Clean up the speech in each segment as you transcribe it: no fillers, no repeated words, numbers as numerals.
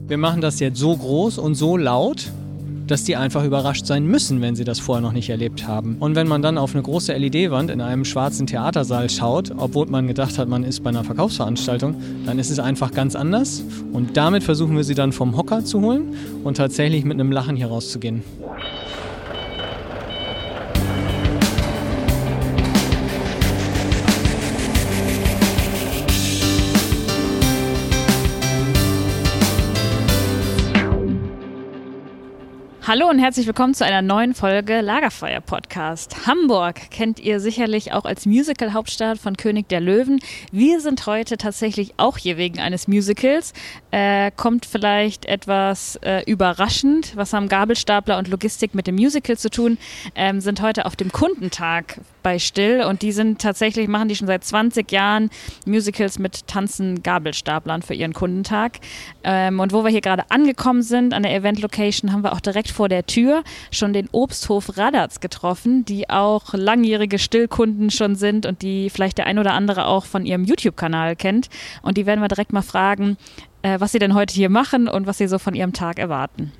Wir machen das jetzt so groß und so laut, dass die einfach überrascht sein müssen, wenn sie das vorher noch nicht erlebt haben. Und wenn man dann auf eine große LED-Wand in einem schwarzen Theatersaal schaut, obwohl man gedacht hat, man ist bei einer Verkaufsveranstaltung, dann ist es einfach ganz anders. Und damit versuchen wir sie dann vom Hocker zu holen und tatsächlich mit einem Lachen hier rauszugehen. Hallo und herzlich willkommen zu einer neuen Folge Lagerfeuer-Podcast. Hamburg kennt ihr sicherlich auch als Musical-Hauptstadt von König der Löwen. Wir sind heute tatsächlich auch hier wegen eines Musicals. Kommt vielleicht etwas überraschend. Was haben Gabelstapler und Logistik mit dem Musical zu tun? Sind heute auf dem Kundentag bei Still und die sind tatsächlich, machen die schon seit 20 Jahren Musicals mit tanzenden Gabelstaplern für ihren Kundentag. Und wo wir hier gerade angekommen sind, an der Event-Location, haben wir auch direkt vor der Tür schon den Obsthof Radatz getroffen, die auch langjährige Stillkunden schon sind und die vielleicht der ein oder andere auch von ihrem YouTube-Kanal kennt. Und die werden wir direkt mal fragen, was sie denn heute hier machen und was sie so von ihrem Tag erwarten.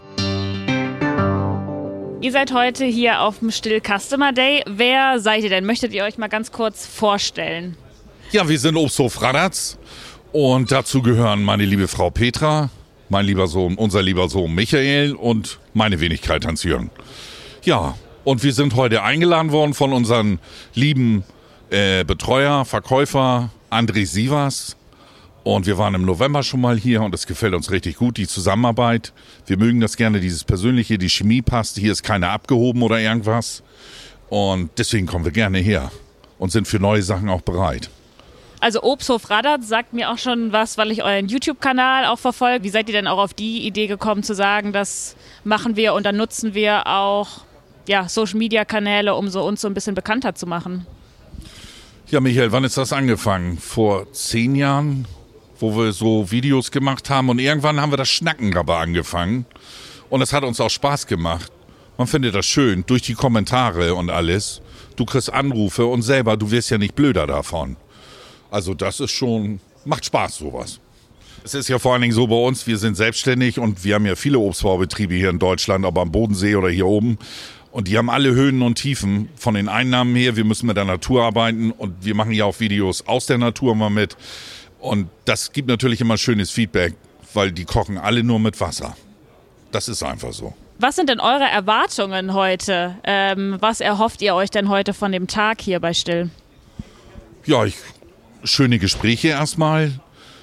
Ihr seid heute hier auf dem Still Customer Day. Wer seid ihr denn? Möchtet ihr euch mal ganz kurz vorstellen? Ja, wir sind Obsthof Radatz und dazu gehören meine liebe Frau Petra, mein lieber Sohn, unser lieber Sohn Michael und meine Wenigkeit Hans-Jürgen. Ja, und wir sind heute eingeladen worden von unserem lieben Betreuer, Verkäufer André Sievers. Und wir waren im November schon mal hier und es gefällt uns richtig gut, die Zusammenarbeit. Wir mögen das gerne, dieses Persönliche, die Chemie passt. Hier ist keiner abgehoben oder irgendwas. Und deswegen kommen wir gerne her und sind für neue Sachen auch bereit. Also Obsthof Radatz sagt mir auch schon was, weil ich euren YouTube-Kanal auch verfolge. Wie seid ihr denn auch auf die Idee gekommen zu sagen, das machen wir und dann nutzen wir auch Social-Media-Kanäle, um uns so ein bisschen bekannter zu machen? Ja, Michael, wann ist das angefangen? Vor 10 Jahren, wo wir so Videos gemacht haben und irgendwann haben wir das Schnacken dabei angefangen und es hat uns auch Spaß gemacht. Man findet das schön, durch die Kommentare und alles. Du kriegst Anrufe und selber, du wirst ja nicht blöder davon. Also das ist schon, macht Spaß sowas. Es ist ja vor allen Dingen so bei uns, wir sind selbstständig und wir haben ja viele Obstbaubetriebe hier in Deutschland, ob am Bodensee oder hier oben. Und die haben alle Höhen und Tiefen von den Einnahmen her. Wir müssen mit der Natur arbeiten und wir machen ja auch Videos aus der Natur mal mit. Und das gibt natürlich immer schönes Feedback, weil die kochen alle nur mit Wasser. Das ist einfach so. Was sind denn eure Erwartungen heute? Was erhofft ihr euch denn heute von dem Tag hier bei Still? Ja, schöne Gespräche erstmal.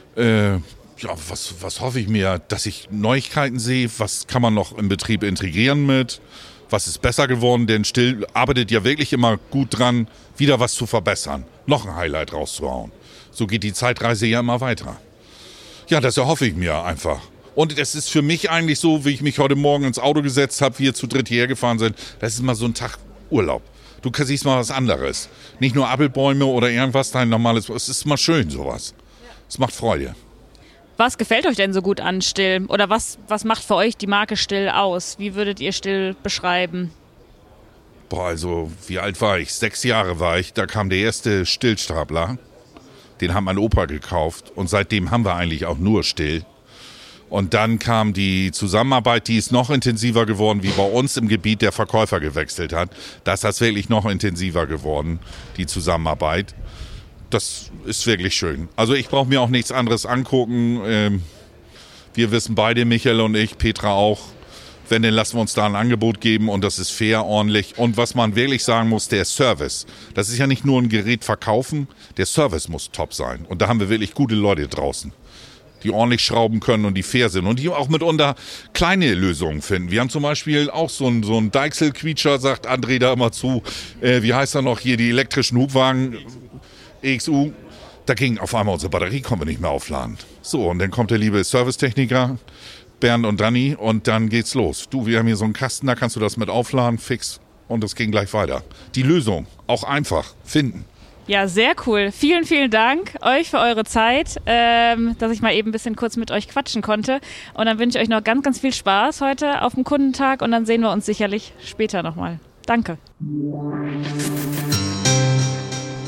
Was hoffe ich mir? Dass ich Neuigkeiten sehe. Was kann man noch im Betrieb integrieren mit? Was ist besser geworden? Denn Still arbeitet ja wirklich immer gut dran, wieder was zu verbessern. Noch ein Highlight rauszuhauen. So geht die Zeitreise ja immer weiter. Ja, das erhoffe ich mir einfach. Und es ist für mich eigentlich so, wie ich mich heute Morgen ins Auto gesetzt habe, wir zu dritt hierher gefahren sind. Das ist mal so ein Tag Urlaub. Du siehst mal was anderes. Nicht nur Apfelbäume oder irgendwas, dein normales. Es ist mal schön sowas. Es macht Freude. Was gefällt euch denn so gut an Still? Oder was macht für euch die Marke Still aus? Wie würdet ihr Still beschreiben? Also wie alt war ich? 6 Jahre war ich. Da kam der erste Stillstapler. Den hat mein Opa gekauft. Und seitdem haben wir eigentlich auch nur Still. Und dann kam die Zusammenarbeit, die ist noch intensiver geworden, wie bei uns im Gebiet der Verkäufer gewechselt hat. Da ist das wirklich noch intensiver geworden, die Zusammenarbeit. Das ist wirklich schön. Also ich brauche mir auch nichts anderes angucken. Wir wissen beide, Michael und ich, Petra auch, wenn, dann lassen wir uns da ein Angebot geben und das ist fair, ordentlich. Und was man wirklich sagen muss, der Service. Das ist ja nicht nur ein Gerät verkaufen, der Service muss top sein. Und da haben wir wirklich gute Leute draußen, die ordentlich schrauben können und die fair sind und die auch mitunter kleine Lösungen finden. Wir haben zum Beispiel auch so einen Deichsel-Quietscher, sagt André da immer zu. Wie heißt er noch hier, die elektrischen Hubwagen, EXU. Da ging auf einmal unsere Batterie, konnten wir nicht mehr aufladen. So, und dann kommt der liebe Servicetechniker, Bernd und Danny, und dann geht's los. Du, wir haben hier so einen Kasten, da kannst du das mit aufladen, fix, und es ging gleich weiter. Die Lösung, auch einfach, finden. Ja, sehr cool. Vielen, vielen Dank euch für eure Zeit, dass ich mal eben ein bisschen kurz mit euch quatschen konnte. Und dann wünsche ich euch noch ganz, ganz viel Spaß heute auf dem Kundentag und dann sehen wir uns sicherlich später nochmal. Danke.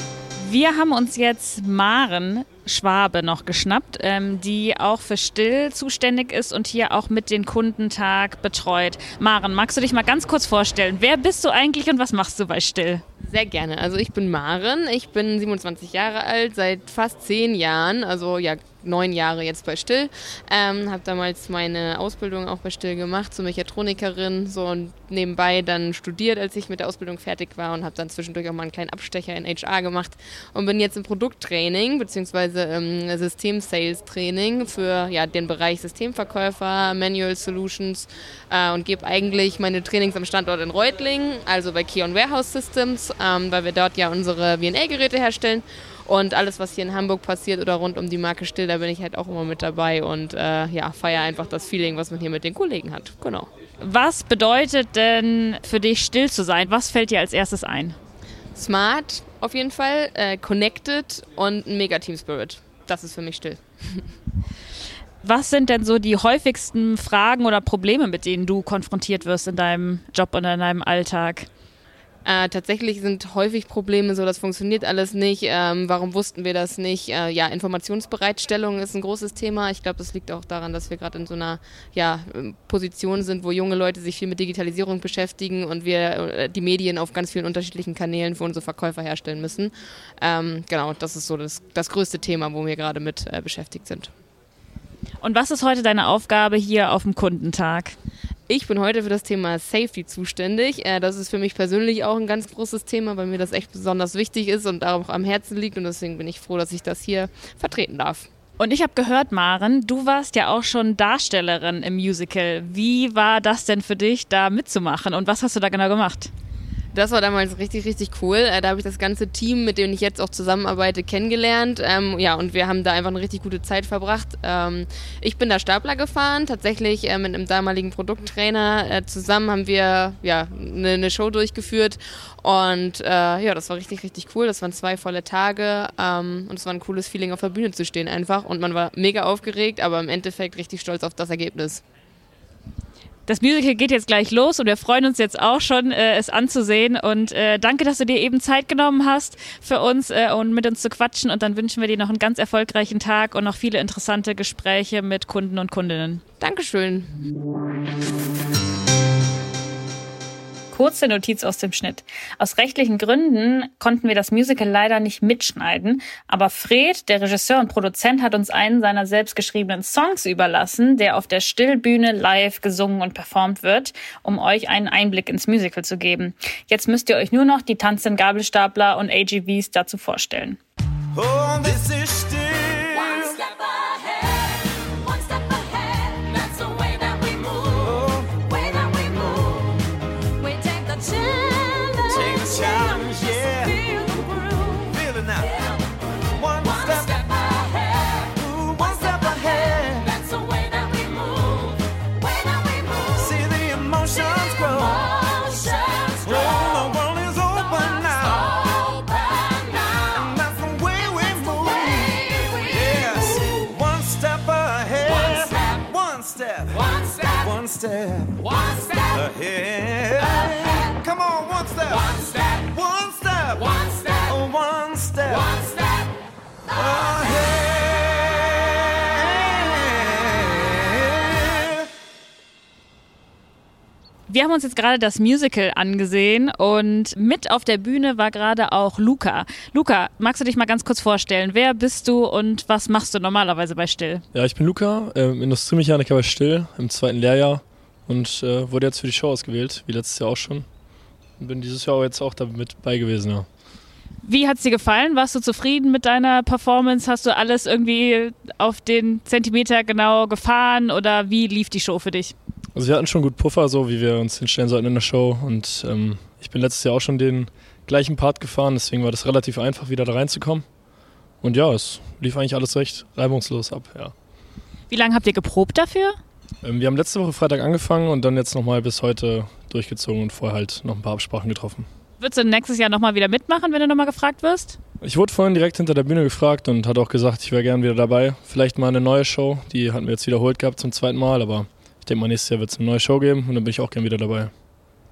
Wir haben uns jetzt Maren Schwabe noch geschnappt, die auch für Still zuständig ist und hier auch mit den Kundentag betreut. Maren, magst du dich mal ganz kurz vorstellen? Wer bist du eigentlich und was machst du bei Still? Sehr gerne. Also ich bin Maren, ich bin 27 Jahre alt, seit fast 10 Jahren, also ja 9 Jahre jetzt bei Still. Habe damals meine Ausbildung auch bei Still gemacht zur Mechatronikerin, so, und nebenbei dann studiert, als ich mit der Ausbildung fertig war, und habe dann zwischendurch auch mal einen kleinen Abstecher in HR gemacht und bin jetzt im Produkttraining bzw. System-Sales-Training für den Bereich Systemverkäufer, Manual Solutions, und gebe eigentlich meine Trainings am Standort in Reutlingen, also bei Kion Warehouse Systems, weil wir dort ja unsere VNA-Geräte herstellen. Und alles, was hier in Hamburg passiert oder rund um die Marke Still, da bin ich halt auch immer mit dabei und feiere einfach das Feeling, was man hier mit den Kollegen hat. Genau. Was bedeutet denn für dich, Still zu sein? Was fällt dir als erstes ein? Smart auf jeden Fall, connected und ein mega Team Spirit. Das ist für mich Still. Was sind denn so die häufigsten Fragen oder Probleme, mit denen du konfrontiert wirst in deinem Job und in deinem Alltag? Tatsächlich sind häufig Probleme so, das funktioniert alles nicht, warum wussten wir das nicht? Informationsbereitstellung ist ein großes Thema. Ich glaube, das liegt auch daran, dass wir gerade in so einer Position sind, wo junge Leute sich viel mit Digitalisierung beschäftigen und wir die Medien auf ganz vielen unterschiedlichen Kanälen für unsere Verkäufer herstellen müssen. Genau, das ist so das größte Thema, wo wir gerade mit beschäftigt sind. Und was ist heute deine Aufgabe hier auf dem Kundentag? Ich bin heute für das Thema Safety zuständig. Das ist für mich persönlich auch ein ganz großes Thema, weil mir das echt besonders wichtig ist und auch am Herzen liegt. Und deswegen bin ich froh, dass ich das hier vertreten darf. Und ich habe gehört, Maren, du warst ja auch schon Darstellerin im Musical. Wie war das denn für dich, da mitzumachen? Und was hast du da genau gemacht? Das war damals richtig, richtig cool. Da habe ich das ganze Team, mit dem ich jetzt auch zusammenarbeite, kennengelernt. Und wir haben da einfach eine richtig gute Zeit verbracht. Ich bin da Stapler gefahren, tatsächlich mit einem damaligen Produkttrainer. Zusammen haben wir eine Show durchgeführt. Und das war richtig, richtig cool. Das waren 2 volle Tage. Und es war ein cooles Feeling, auf der Bühne zu stehen einfach. Und man war mega aufgeregt, aber im Endeffekt richtig stolz auf das Ergebnis. Das Musical geht jetzt gleich los und wir freuen uns jetzt auch schon, es anzusehen. Und danke, dass du dir eben Zeit genommen hast für uns und mit uns zu quatschen. Und dann wünschen wir dir noch einen ganz erfolgreichen Tag und noch viele interessante Gespräche mit Kunden und Kundinnen. Dankeschön. Kurze Notiz aus dem Schnitt. Aus rechtlichen Gründen konnten wir das Musical leider nicht mitschneiden, aber Fred, der Regisseur und Produzent, hat uns einen seiner selbstgeschriebenen Songs überlassen, der auf der Stillbühne live gesungen und performt wird, um euch einen Einblick ins Musical zu geben. Jetzt müsst ihr euch nur noch die tanzenden Gabelstapler und AGVs dazu vorstellen. Oh, this is still One step ahead, one step ahead. That's the way that we move, way that we move. We take the challenge, yeah. feel the groove. Feel it now. One One step, step ahead, ooh, one step ahead. that's the way that we move, way that we move. See the emotions grow. Emotions Oh, grow. the world is open now. Open now. And that's the way we move. Way we Yes. move. One step ahead. One step. One step. One step. One step One step. ahead. Come on, one step. One step. One step. One step. Oh, one step One step. ahead. Wir haben uns jetzt gerade das Musical angesehen und mit auf der Bühne war gerade auch Luca. Luca, magst du dich mal ganz kurz vorstellen? Wer bist du und was machst du normalerweise bei Still? Ja, ich bin Luca, Industriemechaniker bei Still im 2. Lehrjahr und wurde jetzt für die Show ausgewählt, wie letztes Jahr auch schon. Und bin dieses Jahr jetzt auch damit bei gewesen, ja. Wie hat's dir gefallen? Warst du zufrieden mit deiner Performance? Hast du alles irgendwie auf den Zentimeter genau gefahren oder wie lief die Show für dich? Also wir hatten schon gut Puffer, so wie wir uns hinstellen sollten in der Show und ich bin letztes Jahr auch schon den gleichen Part gefahren, deswegen war das relativ einfach, wieder da reinzukommen. Und ja, es lief eigentlich alles recht reibungslos ab, ja. Wie lange habt ihr geprobt dafür? Wir haben letzte Woche Freitag angefangen und dann jetzt nochmal bis heute durchgezogen und vorher halt noch ein paar Absprachen getroffen. Würdest du nächstes Jahr nochmal wieder mitmachen, wenn du nochmal gefragt wirst? Ich wurde vorhin direkt hinter der Bühne gefragt und hat auch gesagt, ich wäre gern wieder dabei. Vielleicht mal eine neue Show, die hatten wir jetzt wiederholt gehabt zum 2. Mal, aber ich denke mal nächstes Jahr wird es eine neue Show geben und dann bin ich auch gern wieder dabei.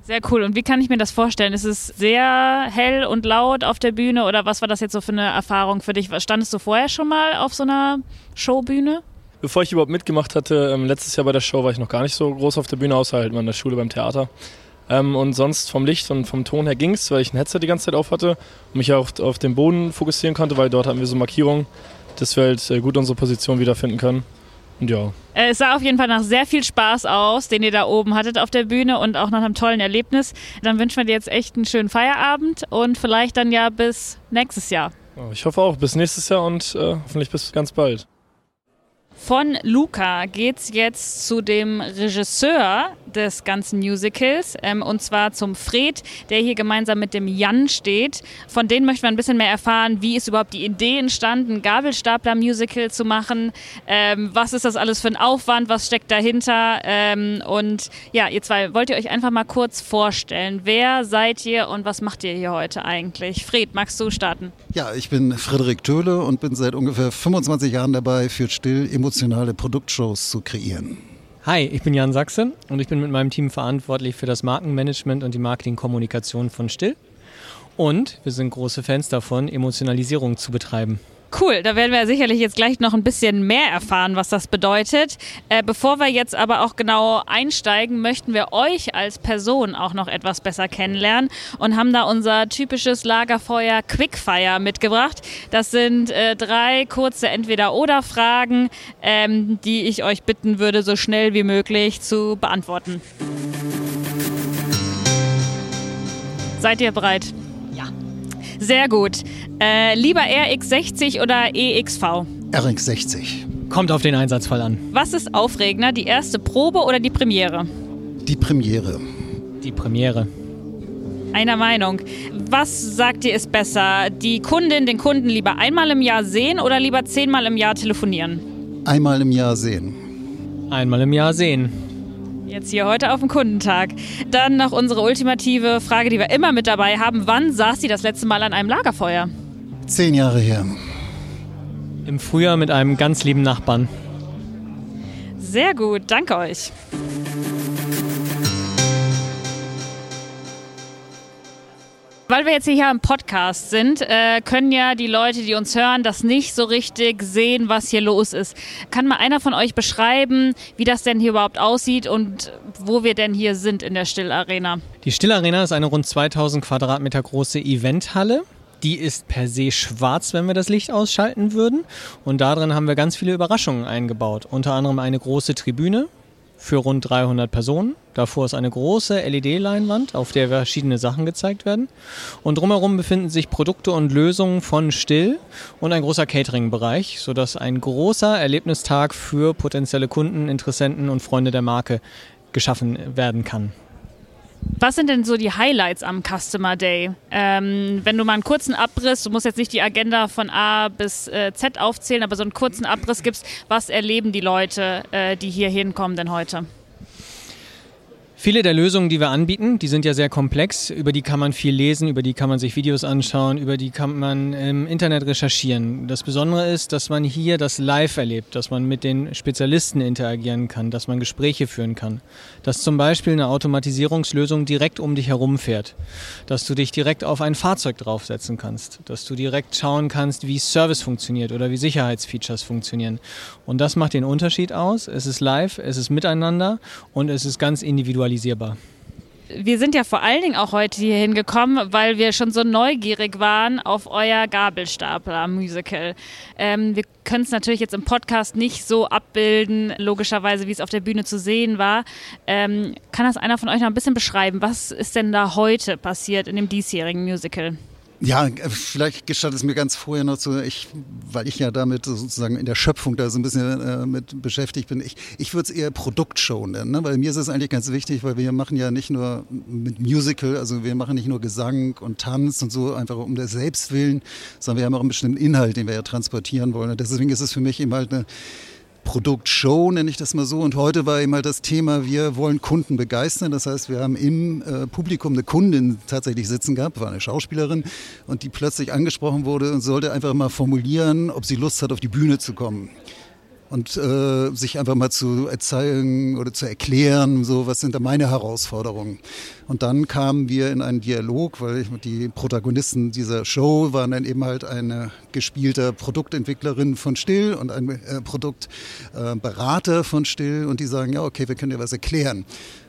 Sehr cool. Und wie kann ich mir das vorstellen? Ist es sehr hell und laut auf der Bühne oder was war das jetzt so für eine Erfahrung für dich? Standest du vorher schon mal auf so einer Showbühne? Bevor ich überhaupt mitgemacht hatte, letztes Jahr bei der Show war ich noch gar nicht so groß auf der Bühne, außer halt mal in der Schule beim Theater. Und sonst vom Licht und vom Ton her ging es, weil ich ein Headset die ganze Zeit auf hatte und mich auch auf den Boden fokussieren konnte, weil dort hatten wir so Markierungen, dass wir halt gut unsere Position wiederfinden können. Und ja. Es sah auf jeden Fall nach sehr viel Spaß aus, den ihr da oben hattet auf der Bühne und auch nach einem tollen Erlebnis. Dann wünschen wir dir jetzt echt einen schönen Feierabend und vielleicht dann ja bis nächstes Jahr. Ich hoffe auch bis nächstes Jahr und hoffentlich bis ganz bald. Von Luca geht's jetzt zu dem Regisseur des ganzen Musicals, und zwar zum Fred, der hier gemeinsam mit dem Jan steht. Von denen möchten wir ein bisschen mehr erfahren, wie ist überhaupt die Idee entstanden, Gabelstapler-Musical zu machen, was ist das alles für ein Aufwand, was steckt dahinter, und ja, ihr zwei, wollt ihr euch einfach mal kurz vorstellen, wer seid ihr und was macht ihr hier heute eigentlich? Fred, magst du starten? Ja, ich bin Frederik Töhle und bin seit ungefähr 25 Jahren dabei, für Still emotionale Produktshows zu kreieren. Hi, ich bin Jan Sachse und ich bin mit meinem Team verantwortlich für das Markenmanagement und die Marketingkommunikation von Still. Und wir sind große Fans davon, Emotionalisierung zu betreiben. Cool, da werden wir sicherlich jetzt gleich noch ein bisschen mehr erfahren, was das bedeutet. Bevor wir jetzt aber auch genau einsteigen, möchten wir euch als Person auch noch etwas besser kennenlernen und haben da unser typisches Lagerfeuer Quickfire mitgebracht. Das sind 3 kurze Entweder-oder-Fragen, die ich euch bitten würde, so schnell wie möglich zu beantworten. Seid ihr bereit? Ja. Sehr gut. Lieber RX60 oder EXV? RX60. Kommt auf den Einsatzfall an. Was ist aufregender, die erste Probe oder die Premiere? Die Premiere. Die Premiere. Einer Meinung. Was sagt ihr ist besser? Die Kundin, den Kunden lieber einmal im Jahr sehen oder lieber 10-mal im Jahr telefonieren? Einmal im Jahr sehen. Einmal im Jahr sehen. Jetzt hier heute auf dem Kundentag. Dann noch unsere ultimative Frage, die wir immer mit dabei haben. Wann saß sie das letzte Mal an einem Lagerfeuer? 10 Jahre her. Im Frühjahr mit einem ganz lieben Nachbarn. Sehr gut, danke euch. Weil wir jetzt hier im Podcast sind, können ja die Leute, die uns hören, das nicht so richtig sehen, was hier los ist. Kann mal einer von euch beschreiben, wie das denn hier überhaupt aussieht und wo wir denn hier sind in der Still Arena? Die Still Arena ist eine rund 2000 Quadratmeter große Eventhalle. Die ist per se schwarz, wenn wir das Licht ausschalten würden. Und darin haben wir ganz viele Überraschungen eingebaut. Unter anderem eine große Tribüne für rund 300 Personen. Davor ist eine große LED-Leinwand, auf der verschiedene Sachen gezeigt werden. Und drumherum befinden sich Produkte und Lösungen von Still und ein großer Catering-Bereich, sodass ein großer Erlebnistag für potenzielle Kunden, Interessenten und Freunde der Marke geschaffen werden kann. Was sind denn so die Highlights am Customer Day? Wenn du mal einen kurzen Abriss, du musst jetzt nicht die Agenda von A bis Z aufzählen, aber so einen kurzen Abriss gibst, was erleben die Leute, die hier hinkommen denn heute? Viele der Lösungen, die wir anbieten, die sind ja sehr komplex. Über die kann man viel lesen, über die kann man sich Videos anschauen, über die kann man im Internet recherchieren. Das Besondere ist, dass man hier das live erlebt, dass man mit den Spezialisten interagieren kann, dass man Gespräche führen kann. Dass zum Beispiel eine Automatisierungslösung direkt um dich herum fährt. Dass du dich direkt auf ein Fahrzeug draufsetzen kannst. Dass du direkt schauen kannst, wie Service funktioniert oder wie Sicherheitsfeatures funktionieren. Und das macht den Unterschied aus. Es ist live, es ist miteinander und es ist ganz individualisiert. Wir sind ja vor allen Dingen auch heute hier hingekommen, weil wir schon so neugierig waren auf euer Gabelstapler-Musical. Wir können es natürlich jetzt im Podcast nicht so abbilden, logischerweise, wie es auf der Bühne zu sehen war. Kann das einer von euch noch ein bisschen beschreiben? Was ist denn da heute passiert in dem diesjährigen Musical? Ja, vielleicht gestattet es mir ganz vorher noch weil ich ja damit sozusagen in der Schöpfung da so ein bisschen mit beschäftigt bin. Ich würde es eher Produktshow nennen, ne? Weil mir ist es eigentlich ganz wichtig, weil wir machen ja nicht nur mit Musical, also wir machen nicht nur Gesang und Tanz und so einfach um des Selbstwillen, sondern wir haben auch einen bestimmten Inhalt, den wir ja transportieren wollen. Und deswegen ist es für mich eben halt eine Produktshow, nenne ich das mal so. Und heute war eben halt das Thema, wir wollen Kunden begeistern. Das heißt, wir haben im Publikum eine Kundin tatsächlich sitzen gehabt, war eine Schauspielerin, und die plötzlich angesprochen wurde und sollte einfach mal formulieren, ob sie Lust hat, auf die Bühne zu kommen. und sich einfach mal zu erzählen oder zu erklären, so was sind da meine Herausforderungen. Und dann kamen wir in einen Dialog, weil die Protagonisten dieser Show waren dann eben halt eine gespielte Produktentwicklerin von Still und ein Produktberater von Still und die sagen, ja okay, wir können dir was erklären.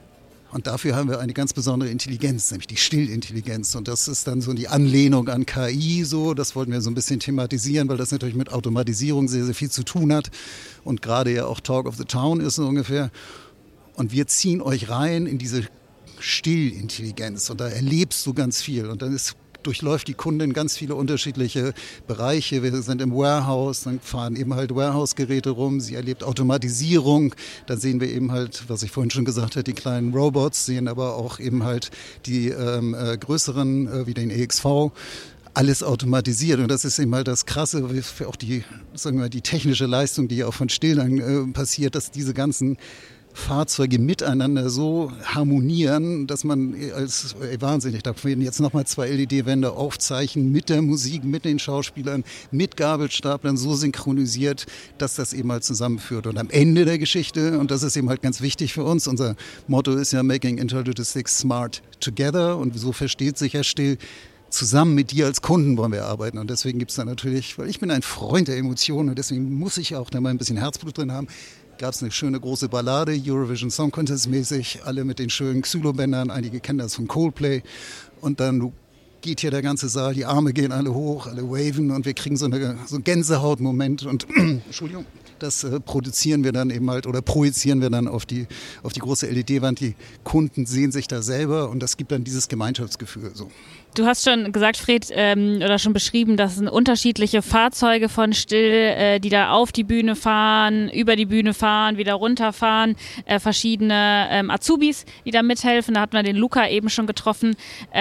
Und dafür haben wir eine ganz besondere Intelligenz, nämlich die Stillintelligenz. Und das ist dann so die Anlehnung an KI so. Das wollten wir so ein bisschen thematisieren, weil das natürlich mit Automatisierung sehr, sehr viel zu tun hat. Und gerade ja auch Talk of the Town ist so ungefähr. Und wir ziehen euch rein in diese Stillintelligenz. Und da erlebst du ganz viel. Und dann durchläuft die Kundin ganz viele unterschiedliche Bereiche. Wir sind im Warehouse, dann fahren eben halt Warehouse-Geräte rum. Sie erlebt Automatisierung. Dann sehen wir eben halt, was ich vorhin schon gesagt habe, die kleinen Robots, sehen aber auch eben halt die größeren, wie den EXV. Alles automatisiert und das ist eben halt das Krasse, für auch die, sagen wir, die technische Leistung, die auch von Still dann passiert, dass diese ganzen Fahrzeuge miteinander so harmonieren, dass man wahnsinnig, da werden jetzt nochmal 2 LED-Wände aufzeichnen mit der Musik, mit den Schauspielern, mit Gabelstaplern so synchronisiert, dass das eben halt zusammenführt. Und am Ende der Geschichte, und das ist eben halt ganz wichtig für uns, unser Motto ist ja Making Intralogistics Smart Together und so versteht sich ja Still, zusammen mit dir als Kunden wollen wir arbeiten und deswegen gibt es da natürlich, weil ich bin ein Freund der Emotionen und deswegen muss ich auch da mal ein bisschen Herzblut drin haben, gab es eine schöne große Ballade, Eurovision Song Contest mäßig, alle mit den schönen Xylo-Bändern, einige kennen das von Coldplay und dann geht hier der ganze Saal, die Arme gehen alle hoch, alle waven und wir kriegen so einen Gänsehautmoment und Entschuldigung, das produzieren wir dann eben halt oder projizieren wir dann auf die große LED-Wand. Die Kunden sehen sich da selber und das gibt dann dieses Gemeinschaftsgefühl. So. Du hast schon gesagt, Fred, oder schon beschrieben, das sind unterschiedliche Fahrzeuge von Still, die da auf die Bühne fahren, über die Bühne fahren, wieder runterfahren, verschiedene Azubis, die da mithelfen. Da hat man den Luca eben schon getroffen.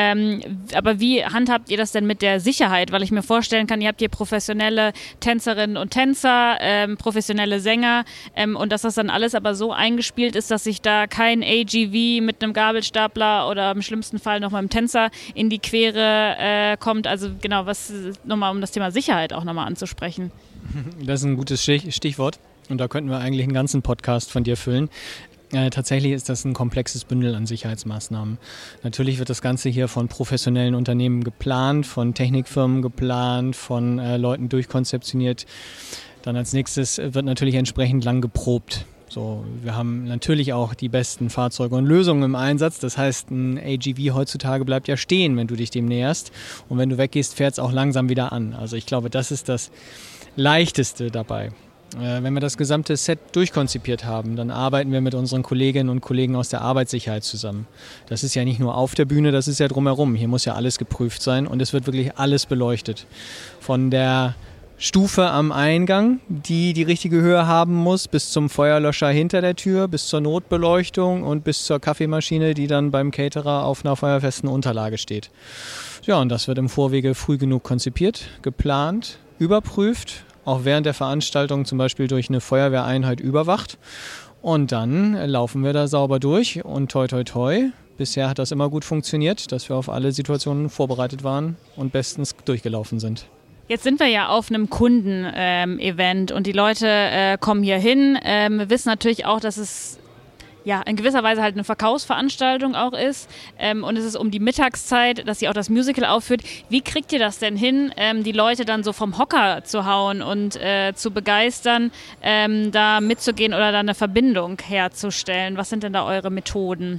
Aber wie handhabt ihr das denn mit der Sicherheit? Weil ich mir vorstellen kann, ihr habt hier professionelle Tänzerinnen und Tänzer, professionelle Sänger und dass das dann alles aber so eingespielt ist, dass sich da kein AGV mit einem Gabelstapler oder im schlimmsten Fall noch mal einem Tänzer in die Quere kommt. Also genau, was nochmal, um das Thema Sicherheit auch nochmal anzusprechen. Das ist ein gutes Stichwort und da könnten wir eigentlich einen ganzen Podcast von dir füllen. Tatsächlich ist das ein komplexes Bündel an Sicherheitsmaßnahmen. Natürlich wird das Ganze hier von professionellen Unternehmen geplant, von Technikfirmen geplant, von Leuten durchkonzeptioniert. Dann als nächstes wird natürlich entsprechend lang geprobt. So, wir haben natürlich auch die besten Fahrzeuge und Lösungen im Einsatz. Das heißt, ein AGV heutzutage bleibt ja stehen, wenn du dich dem näherst. Und wenn du weggehst, fährt es auch langsam wieder an. Also ich glaube, das ist das Leichteste dabei. Wenn wir das gesamte Set durchkonzipiert haben, dann arbeiten wir mit unseren Kolleginnen und Kollegen aus der Arbeitssicherheit zusammen. Das ist ja nicht nur auf der Bühne, das ist ja drumherum. Hier muss ja alles geprüft sein und es wird wirklich alles beleuchtet. Von der Stufe am Eingang, die die richtige Höhe haben muss, bis zum Feuerlöscher hinter der Tür, bis zur Notbeleuchtung und bis zur Kaffeemaschine, die dann beim Caterer auf einer feuerfesten Unterlage steht. Ja, und das wird im Vorwege früh genug konzipiert, geplant, überprüft, auch während der Veranstaltung zum Beispiel durch eine Feuerwehreinheit überwacht. Und dann laufen wir da sauber durch und toi toi toi. Bisher hat das immer gut funktioniert, dass wir auf alle Situationen vorbereitet waren und bestens durchgelaufen sind. Jetzt sind wir ja auf einem Kunden-Event und die Leute kommen hier hin. Wir wissen natürlich auch, dass es ja in gewisser Weise halt eine Verkaufsveranstaltung auch ist. Und es ist um die Mittagszeit, dass sie auch das Musical aufführt. Wie kriegt ihr das denn hin, die Leute dann so vom Hocker zu hauen und zu begeistern, da mitzugehen oder da eine Verbindung herzustellen? Was sind denn da eure Methoden?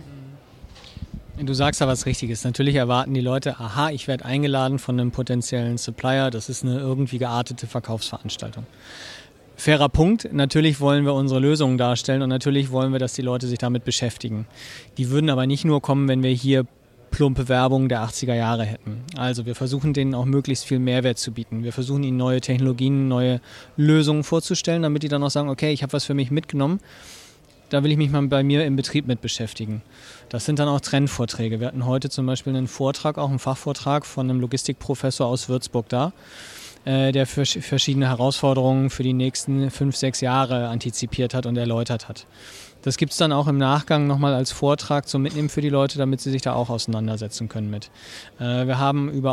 Du sagst da was Richtiges. Natürlich erwarten die Leute, aha, ich werde eingeladen von einem potenziellen Supplier. Das ist eine irgendwie geartete Verkaufsveranstaltung. Fairer Punkt. Natürlich wollen wir unsere Lösungen darstellen und natürlich wollen wir, dass die Leute sich damit beschäftigen. Die würden aber nicht nur kommen, wenn wir hier plumpe Werbung der 80er Jahre hätten. Also wir versuchen denen auch möglichst viel Mehrwert zu bieten. Wir versuchen ihnen neue Technologien, neue Lösungen vorzustellen, damit die dann auch sagen, okay, ich habe was für mich mitgenommen. Da will ich mich mal bei mir im Betrieb mit beschäftigen. Das sind dann auch Trendvorträge. Wir hatten heute zum Beispiel einen Vortrag, auch einen Fachvortrag von einem Logistikprofessor aus Würzburg da, der für verschiedene Herausforderungen für die nächsten 5-6 Jahre antizipiert hat und erläutert hat. Das gibt es dann auch im Nachgang nochmal als Vortrag zum Mitnehmen für die Leute, damit sie sich da auch auseinandersetzen können mit. Wir haben über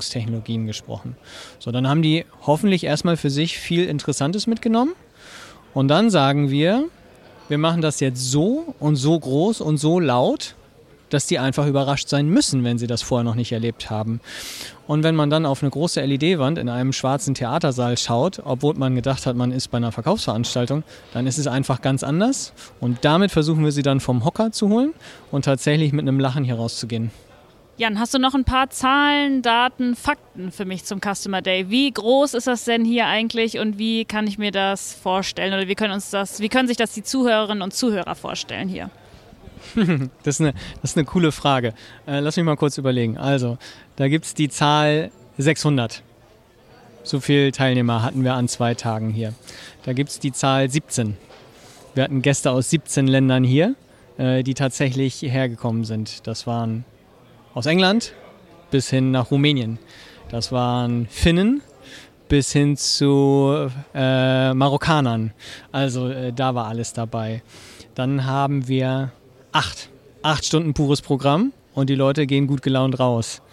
Automatisierungstechnologien gesprochen. So, dann haben die hoffentlich erstmal für sich viel Interessantes mitgenommen. Und dann sagen wir machen das jetzt so und so groß und so laut, dass die einfach überrascht sein müssen, wenn sie das vorher noch nicht erlebt haben. Und wenn man dann auf eine große LED-Wand in einem schwarzen Theatersaal schaut, obwohl man gedacht hat, man ist bei einer Verkaufsveranstaltung, dann ist es einfach ganz anders. Und damit versuchen wir sie dann vom Hocker zu holen und tatsächlich mit einem Lachen hier rauszugehen. Jan, hast du noch ein paar Zahlen, Daten, Fakten für mich zum Customer Day? Wie groß ist das denn hier eigentlich und wie kann ich mir das vorstellen? Oder wie können sich das die Zuhörerinnen und Zuhörer vorstellen hier? Das ist eine coole Frage. Lass mich mal kurz überlegen. Also, da gibt es die Zahl 600. So viele Teilnehmer hatten wir an 2 Tagen hier. Da gibt es die Zahl 17. Wir hatten Gäste aus 17 Ländern hier, die tatsächlich hierher gekommen sind. Das waren aus England bis hin nach Rumänien. Das waren Finnen bis hin zu Marokkanern. Also da war alles dabei. Dann haben wir 8 Stunden pures Programm und die Leute gehen gut gelaunt raus.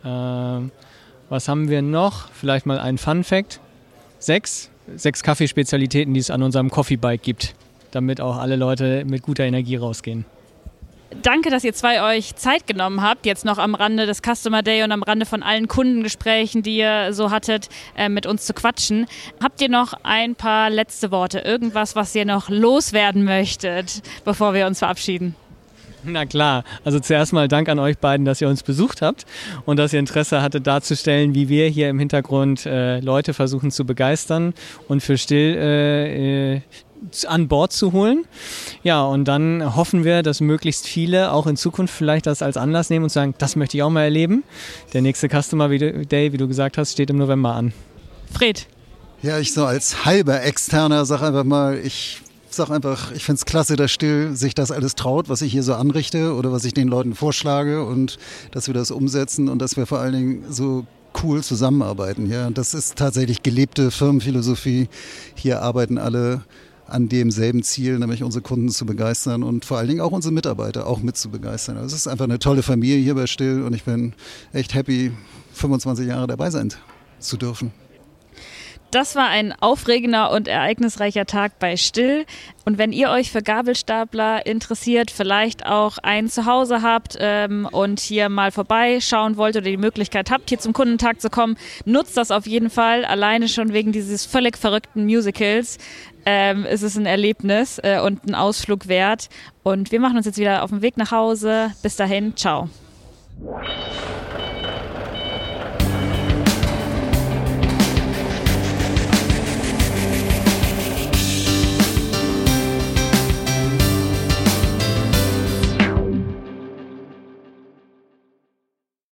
Was haben wir noch? Vielleicht mal ein Fun-Fact. 6 Kaffeespezialitäten, die es an unserem Coffee Bike gibt, damit auch alle Leute mit guter Energie rausgehen. Danke, dass ihr 2 euch Zeit genommen habt, jetzt noch am Rande des Customer Day und am Rande von allen Kundengesprächen, die ihr so hattet, mit uns zu quatschen. Habt ihr noch ein paar letzte Worte? Irgendwas, was ihr noch loswerden möchtet, bevor wir uns verabschieden? Na klar, also zuerst mal Dank an euch beiden, dass ihr uns besucht habt und dass ihr Interesse hattet darzustellen, wie wir hier im Hintergrund Leute versuchen zu begeistern und für Still an Bord zu holen. Ja, und dann hoffen wir, dass möglichst viele auch in Zukunft vielleicht das als Anlass nehmen und sagen, das möchte ich auch mal erleben. Der nächste Customer Day, wie du gesagt hast, steht im November an. Fred. Ja, ich so als halber Externer sage einfach mal, ich finde es klasse, dass Still sich das alles traut, was ich hier so anrichte oder was ich den Leuten vorschlage und dass wir das umsetzen und dass wir vor allen Dingen so cool zusammenarbeiten. Ja, das ist tatsächlich gelebte Firmenphilosophie. Hier arbeiten alle an demselben Ziel, nämlich unsere Kunden zu begeistern und vor allen Dingen auch unsere Mitarbeiter auch mit zu begeistern. Also es ist einfach eine tolle Familie hier bei Still und ich bin echt happy, 25 Jahre dabei sein zu dürfen. Das war ein aufregender und ereignisreicher Tag bei Still. Und wenn ihr euch für Gabelstapler interessiert, vielleicht auch einen zu Hause habt und hier mal vorbeischauen wollt oder die Möglichkeit habt, hier zum Kundentag zu kommen, nutzt das auf jeden Fall. Alleine schon wegen dieses völlig verrückten Musicals ist es ein Erlebnis und ein Ausflug wert. Und wir machen uns jetzt wieder auf den Weg nach Hause. Bis dahin, ciao.